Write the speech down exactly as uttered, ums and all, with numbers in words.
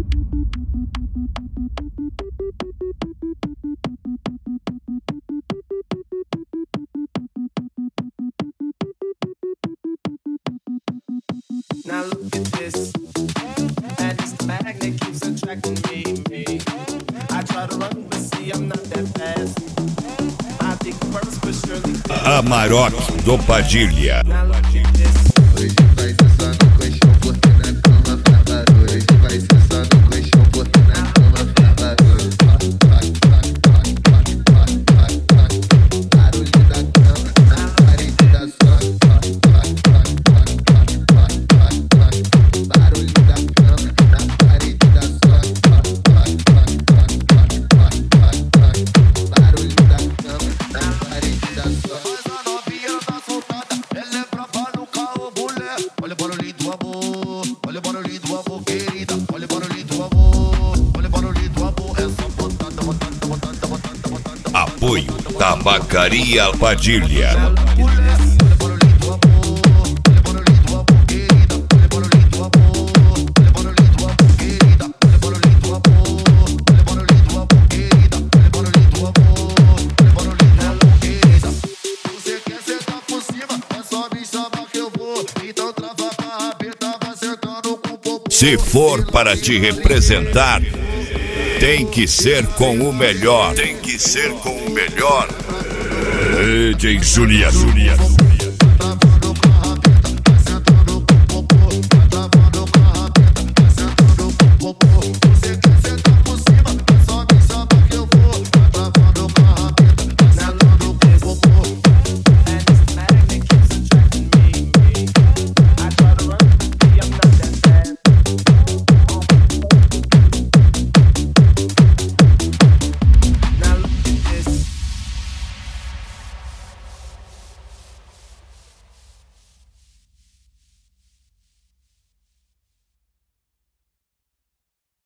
Now look at this, and it's the magnet keeps attracting me, me. I try to run, but see I'm not that fast. I think the purpose, but surely. Amarok do Padilha. Now look at this. Hoje vai ser só no colchão, porque na cama faz barulho. Hoje vai ser só no colchão, porque na cama faz barulho. Barulho da cama na parede da sua. Barulho da cama na parede da sua. Barulho da cama na parede da sua. Mas a novinha tá soltada, ela é brava no carro, mulher. Olha o barulhinho do amor, olha o barulhinho do amor, querida. Olha o barulhinho do amor, olha o barulhinho do amor. É só botada, botada, botada, botada, botada. Apoio Tabacaria Padilha. Se for para te representar, tem que ser com o melhor. Tem que ser com o melhor. D J Juliano.